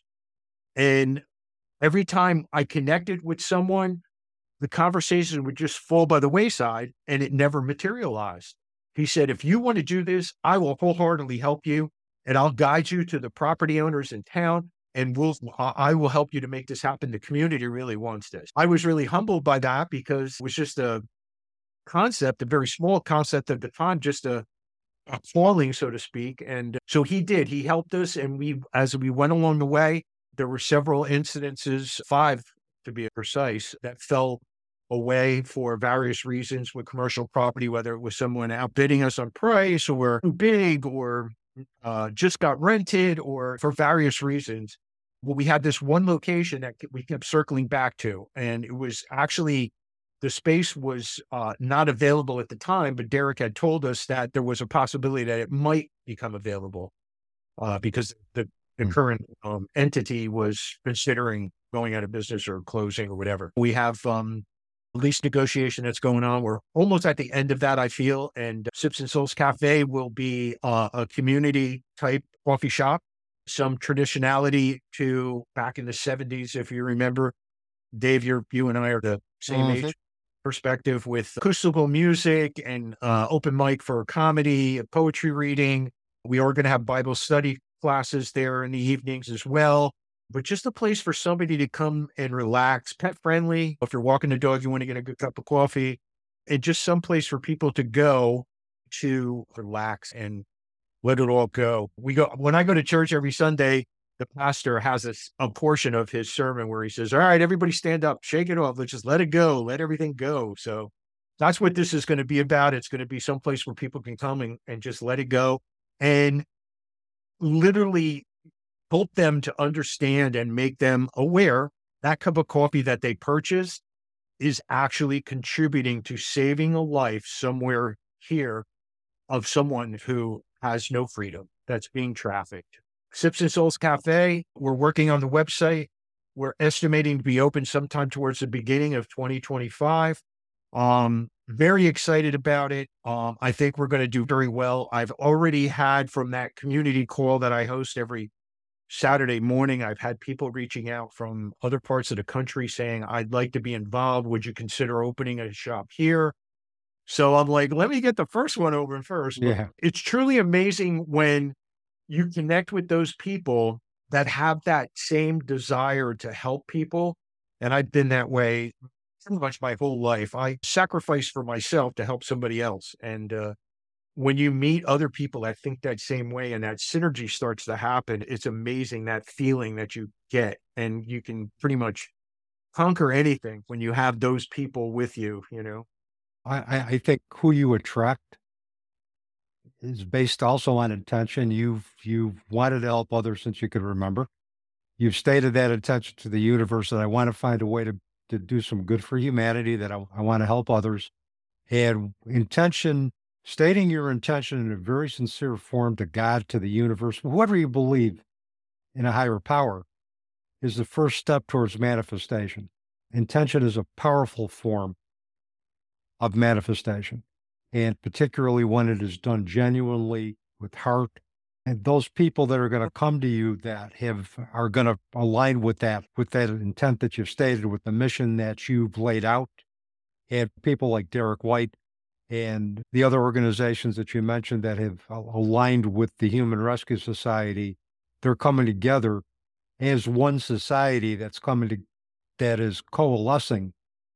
C: And every time I connected with someone, the conversation would just fall by the wayside and it never materialized. He said, if you want to do this, I will wholeheartedly help you and I'll guide you to the property owners in town and we'll, I will help you to make this happen. The community really wants this. I was really humbled by that because it was just a concept, a very small concept at the time, just a, a falling, so to speak. And so he did, he helped us. And we, as we went along the way, there were several incidences, five to be precise, that fell away for various reasons with commercial property, whether it was someone outbidding us on price or too big or uh, just got rented or for various reasons. Well, we had this one location that we kept circling back to, and it was actually the space was uh, not available at the time, but Derek had told us that there was a possibility that it might become available uh, because the, the
B: Mm.
C: current um, entity was considering going out of business or closing or whatever. We have um, lease negotiation that's going on. We're almost at the end of that, I feel. And Sips and Souls Cafe will be uh, a community type coffee shop, some traditionality to back in the seventies, if you remember. Dave, you're, you and I are the same
B: Mhm.
C: age perspective with acoustical music and uh, open mic for comedy, poetry reading. We are going to have Bible study classes there in the evenings as well. But just a place for somebody to come and relax, pet friendly. If you're walking the dog, you want to get a good cup of coffee, and just some place for people to go to relax and let it all go. We go, when I go to church every Sunday, the pastor has a, s- a portion of his sermon where he says, all right, everybody stand up, shake it off. Let's just let it go. Let everything go. So that's what this is going to be about. It's going to be someplace where people can come and, and just let it go and literally help them to understand and make them aware that cup of coffee that they purchased is actually contributing to saving a life somewhere here of someone who has no freedom, that's being trafficked. Sips and Souls Cafe, we're working on the website. We're estimating to be open sometime towards the beginning of twenty twenty-five. Um, very excited about it. Um, I think we're going to do very well. I've already had from that community call that I host every Saturday morning, I've had people reaching out from other parts of the country saying, I'd like to be involved. Would you consider opening a shop here? So I'm like, let me get the first one open first. But
B: Yeah.
C: it's truly amazing when you connect with those people that have that same desire to help people. And I've been that way pretty much my whole life. I sacrifice for myself to help somebody else. And uh, when you meet other people that think that same way and that synergy starts to happen, it's amazing that feeling that you get. And you can pretty much conquer anything when you have those people with you, you know?
B: I, I I think who you attract is based also on intention. You've you've wanted to help others since you could remember. You've stated that intention to the universe that I want to find a way to to do some good for humanity, that I, I want to help others. And intention, stating your intention in a very sincere form to God, to the universe, whoever you believe in a higher power, is the first step towards manifestation. Intention is a powerful form of manifestation, and particularly when it is done genuinely with heart. And those people that are going to come to you that have are going to align with that, with that intent that you've stated, with the mission that you've laid out. And people like Derek White and the other organizations that you mentioned that have a- aligned with the Human Rescue Society, they're coming together as one society that's coming to that is coalescing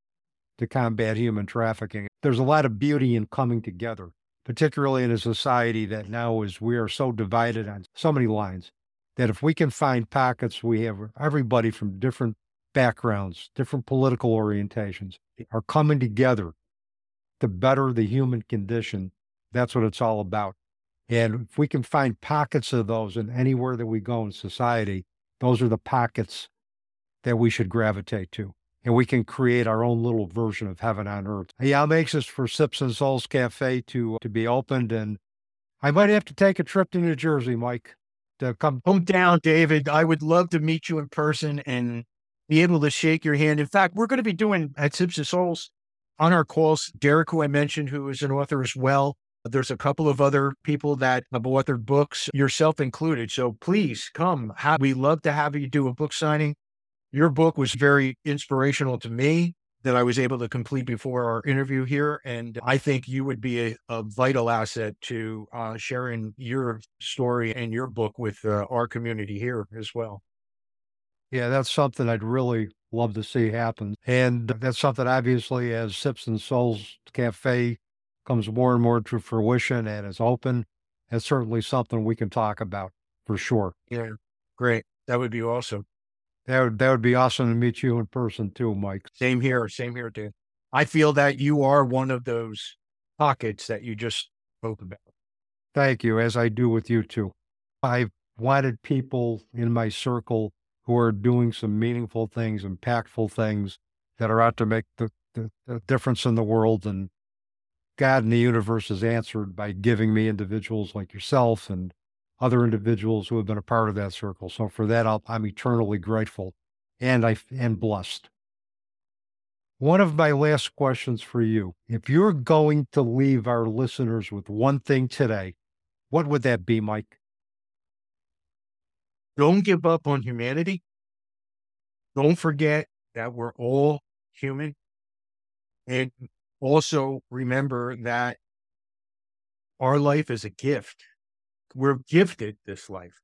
B: to combat human trafficking. There's a lot of beauty in coming together, particularly in a society that now is, we are so divided on so many lines that if we can find pockets, we have everybody from different backgrounds, different political orientations are coming together to better the human condition. That's what it's all about. And if we can find pockets of those in anywhere that we go in society, those are the pockets that we should gravitate to. And we can create our own little version of heaven on earth. Yeah, I'm anxious for Sips and Souls Cafe to to be opened, and I might have to take a trip to New Jersey, Mike, to come.
C: Come down, David. I would love to meet you in person and be able to shake your hand. In fact, we're going to be doing at Sips and Souls on our calls, Derek, who I mentioned, who is an author as well. There's a couple of other people that have authored books, yourself included. So please come. Ha- We love to have you do a book signing. Your book was very inspirational to me that I was able to complete before our interview here. And I think you would be a, a vital asset to uh, sharing your story and your book with uh, our community here as well.
B: Yeah, that's something I'd really love to see happen. And that's something, obviously, as Sips and Souls Cafe comes more and more to fruition and is open, it's certainly something we can talk about for sure.
C: Yeah, great. That would be awesome.
B: That would, that would be awesome to meet you in person too, Mike.
C: Same here. Same here, dude. I feel that you are one of those pockets that you just spoke about.
B: Thank you, as I do with you too. I've wanted people in my circle who are doing some meaningful things, impactful things that are out to make the, the, the difference in the world. And God and the universe has answered by giving me individuals like yourself and other individuals who have been a part of that circle. So for that, I'll, I'm eternally grateful and I and blessed. One of my last questions for you, if you're going to leave our listeners with one thing today, what would that be, Mike?
C: Don't give up on humanity. Don't forget that we're all human. And also remember that our life is a gift. We're gifted this life.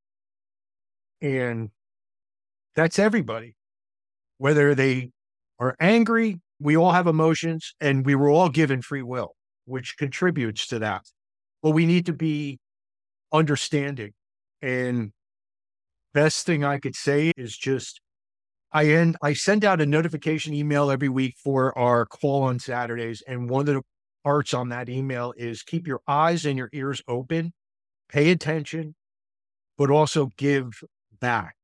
C: And that's everybody. Whether they are angry, we all have emotions, and we were all given free will, which contributes to that. But we need to be understanding. And best thing I could say is just, I end, I send out a notification email every week for our call on Saturdays. And one of the parts on that email is keep your eyes and your ears open, pay attention, but also give back.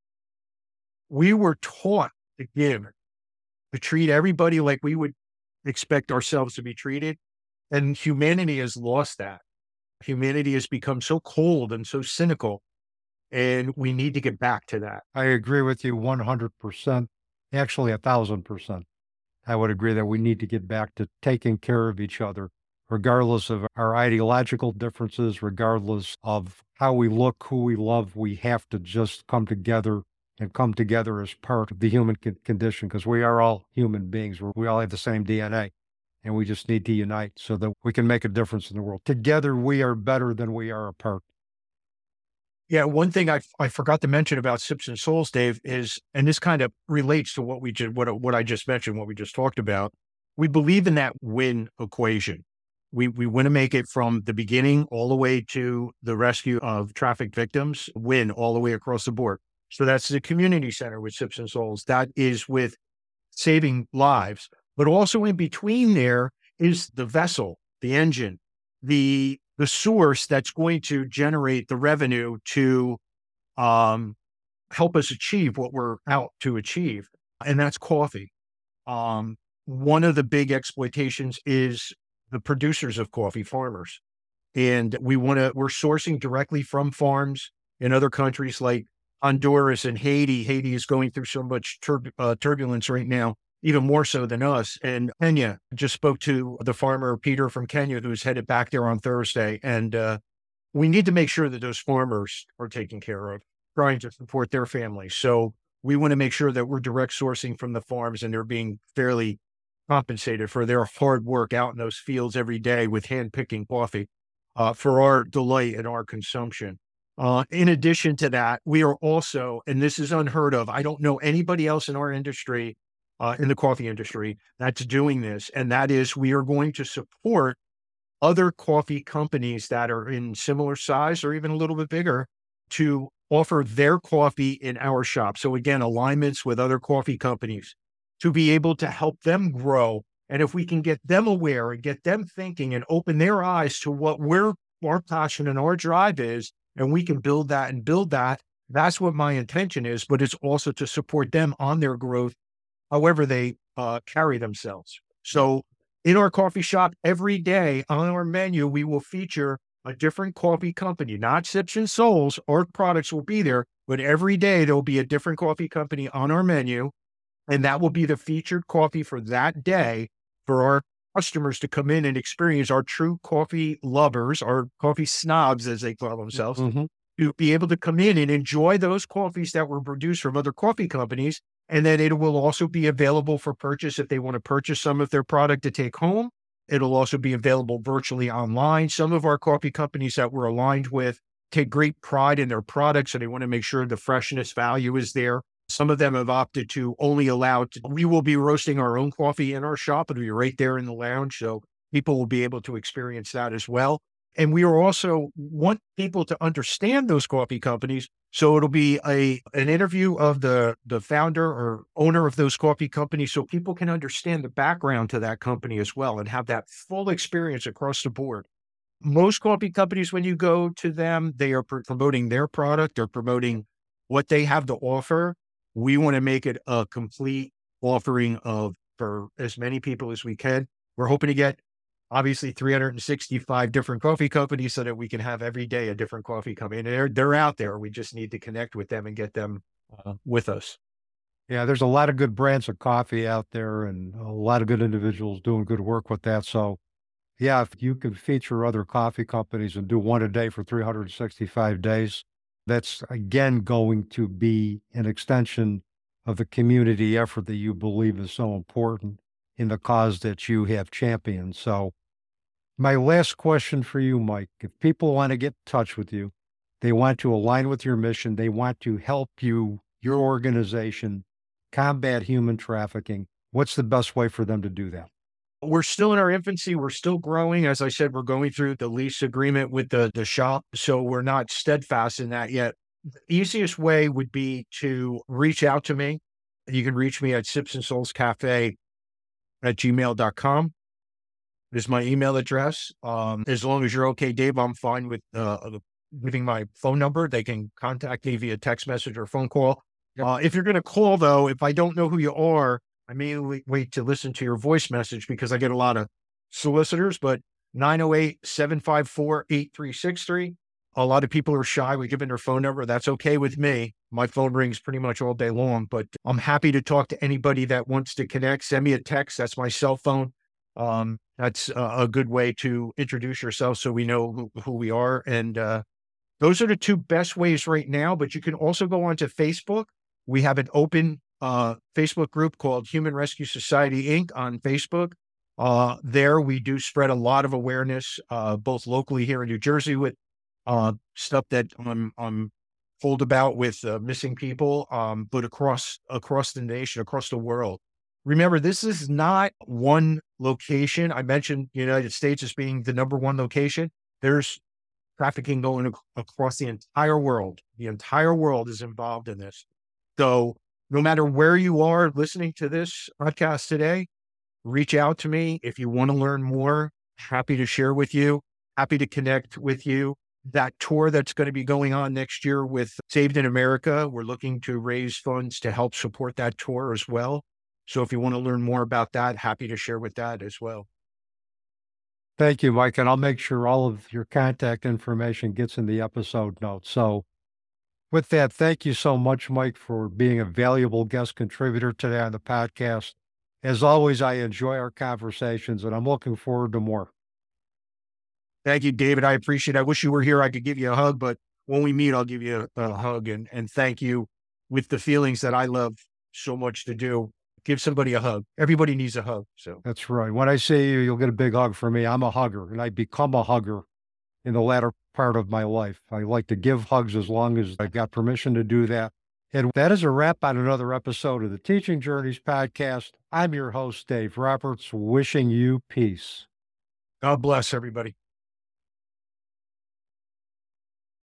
C: We were taught to give, to treat everybody like we would expect ourselves to be treated. And humanity has lost that. Humanity has become so cold and so cynical, and we need to get back to that.
B: I agree with you one hundred percent, actually a thousand percent. I would agree that we need to get back to taking care of each other, regardless of our ideological differences, regardless of how we look, who we love. We have to just come together and come together as part of the human con- condition, because we are all human beings. We're, we all have the same D N A, and we just need to unite so that we can make a difference in the world. Together, we are better than we are apart.
C: Yeah, one thing I I forgot to mention about Sips and Souls, Dave, is, and this kind of relates to what we just what what I just mentioned, what we just talked about. We believe in that win equation. We we want to make it from the beginning all the way to the rescue of traffic victims, win all the way across the board. So that's the community center with Sips and Souls. That is with saving lives, but also in between there is the vessel, the engine, the the source that's going to generate the revenue to um, help us achieve what we're out to achieve. And that's coffee. Um, one of the big exploitations is the producers of coffee, farmers. And we want to, we're sourcing directly from farms in other countries like Honduras and Haiti. Haiti is going through so much tur- uh, turbulence right now, even more so than us. And Kenya, just spoke to the farmer, Peter from Kenya, who's headed back there on Thursday. And uh, we need to make sure that those farmers are taken care of, trying to support their families. So we want to make sure that we're direct sourcing from the farms and they're being fairly compensated for their hard work out in those fields every day with hand picking coffee uh, for our delight and our consumption. Uh, in addition to that, we are also, and this is unheard of, I don't know anybody else in our industry, uh, in the coffee industry, that's doing this. And that is, we are going to support other coffee companies that are in similar size or even a little bit bigger to offer their coffee in our shop. So again, alignments with other coffee companies to be able to help them grow. And if we can get them aware and get them thinking and open their eyes to what we're, our passion and our drive is, and we can build that and build that, that's what my intention is. But it's also to support them on their growth, however they uh, carry themselves. So in our coffee shop, every day on our menu, we will feature a different coffee company, not Sips and Souls. Our products will be there, but every day there'll be a different coffee company on our menu. And that will be the featured coffee for that day for our customers to come in and experience, our true coffee lovers, our coffee snobs, as they call themselves, mm-hmm. to be able to come in and enjoy those coffees that were produced from other coffee companies. And then it will also be available for purchase if they want to purchase some of their product to take home. It'll also be available virtually online. Some of our coffee companies that we're aligned with take great pride in their products, and they want to make sure the freshness value is there. Some of them have opted to only allow, to, we will be roasting our own coffee in our shop. It'll be right there in the lounge. So people will be able to experience that as well. And we are also want people to understand those coffee companies. So it'll be a an interview of the, the founder or owner of those coffee companies so people can understand the background to that company as well and have that full experience across the board. Most coffee companies, when you go to them, they are pr- promoting their product or promoting what they have to offer. We want to make it a complete offering of for as many people as we can. We're hoping to get obviously three hundred sixty-five different coffee companies so that we can have every day a different coffee company. And they're, they're out there. We just need to connect with them and get them uh, with us.
B: Yeah, there's a lot of good brands of coffee out there and a lot of good individuals doing good work with that. So, yeah, if you could feature other coffee companies and do one a day for three hundred sixty-five days, that's again going to be an extension of the community effort that you believe is so important in the cause that you have championed. So, my last question for you, Mike, if people want to get in touch with you, they want to align with your mission, they want to help you, your organization, combat human trafficking, what's the best way for them to do that?
C: We're still in our infancy. We're still growing. As I said, we're going through the lease agreement with the, the shop. So we're not steadfast in that yet. The easiest way would be to reach out to me. You can reach me at sips and souls cafe at gmail dot com. This is my email address. Um, as long as you're okay, Dave, I'm fine with uh, giving my phone number. They can contact me via text message or phone call. Yep. Uh, if you're going to call, though, if I don't know who you are, I may wait to listen to your voice message because I get a lot of solicitors, but nine oh eight, seven five four, eight three six three. A lot of people are shy with giving their phone number. That's okay with me. My phone rings pretty much all day long, but I'm happy to talk to anybody that wants to connect. Send me a text. That's my cell phone. Um, that's a, a good way to introduce yourself so we know who, who we are. And uh, those are the two best ways right now, but you can also go onto Facebook. We have an open uh, Facebook group called Human Rescue Society, Incorporated on Facebook. Uh, there we do spread a lot of awareness, uh, both locally here in New Jersey with uh, stuff that I'm, I'm told about with uh, missing people, um, but across, across the nation, across the world. Remember, this is not one location. I mentioned the United States as being the number one location. There's trafficking going ac- across the entire world. The entire world is involved in this. So no matter where you are listening to this podcast today, reach out to me. If you want to learn more, happy to share with you, happy to connect with you. That tour that's going to be going on next year with Saved in America, we're looking to raise funds to help support that tour as well. So if you want to learn more about that, happy to share with that as well.
B: Thank you, Mike. And I'll make sure all of your contact information gets in the episode notes. So with that, thank you so much, Mike, for being a valuable guest contributor today on the podcast. As always, I enjoy our conversations and I'm looking forward to more.
C: Thank you, David. I appreciate it. I wish you were here. I could give you a hug, but when we meet, I'll give you a, a hug and, and thank you with the feelings that I love so much to do. Give somebody a hug. Everybody needs a hug. So
B: that's right. When I see you, you'll get a big hug from me. I'm a hugger and I become a hugger in the latter part of my life. I like to give hugs as long as I got permission to do that. And that is a wrap on another episode of the Teaching Journeys podcast. I'm your host, Dave Roberts, wishing you peace.
C: God bless everybody.